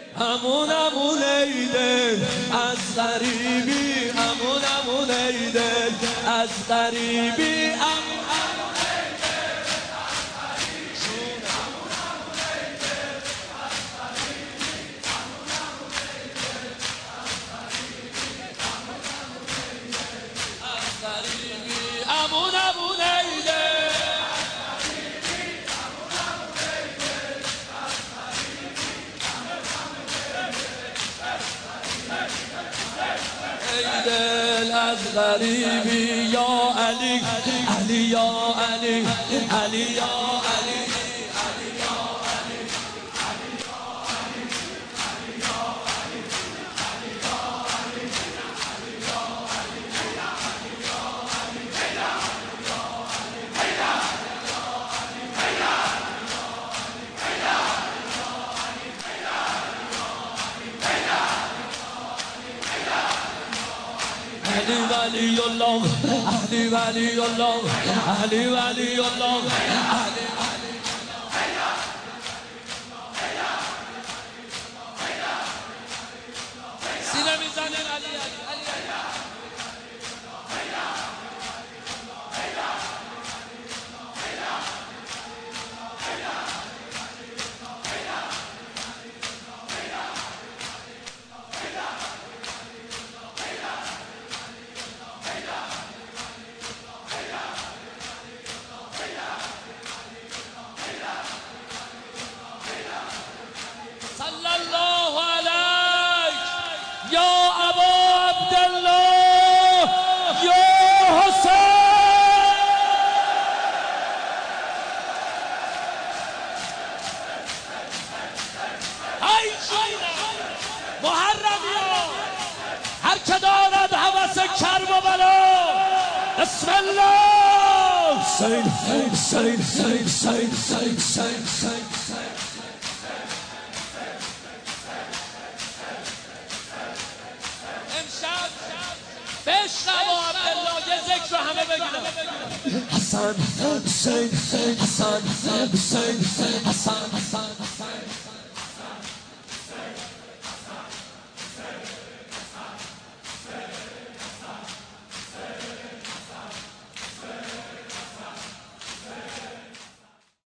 همون ایده از غریبی، همون ایده از غریبی، همون ایده دل از غریبی یا علی علی یا علی علی یا علی علی ولی الله علی ولی الله علی ولی الله علی سینه میزنه علی علی محرمیان هر که دارد هوس کرب و بلا بسم الله سید سید سید سید سید سید سید سید امشب بشنو عبدالله یه ذکر همه بگیرم حسن حسین حسن حسین حسن